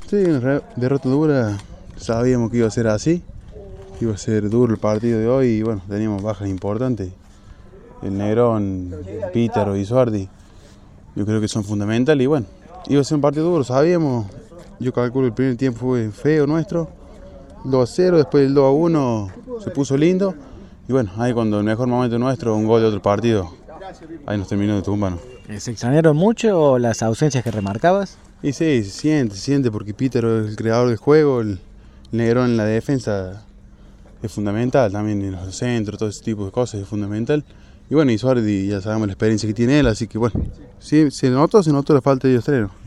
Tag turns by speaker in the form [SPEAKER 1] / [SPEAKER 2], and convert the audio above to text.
[SPEAKER 1] Sí, una derrota dura, sabíamos que iba a ser así, iba a ser duro el partido de hoy y bueno, teníamos bajas importantes. El Negrón, Pítaro y Suardi, yo creo que son fundamentales y bueno, iba a ser un partido duro, sabíamos. Yo calculo el primer tiempo fue feo nuestro, 2-0, después el 2-1 se puso lindo y bueno, ahí cuando el mejor momento nuestro, un gol de otro partido, ahí nos terminó de tumbar, ¿no?
[SPEAKER 2] ¿Se extrañaron mucho las ausencias que remarcabas?
[SPEAKER 1] Y sí, se siente porque Pítaro es el creador del juego, el Negrón en la defensa es fundamental, también en los centros, todo ese tipo de cosas es fundamental. Y bueno, y Suardi ya sabemos la experiencia que tiene él, así que bueno, sí, se notó la falta de ellos tres, ¿no?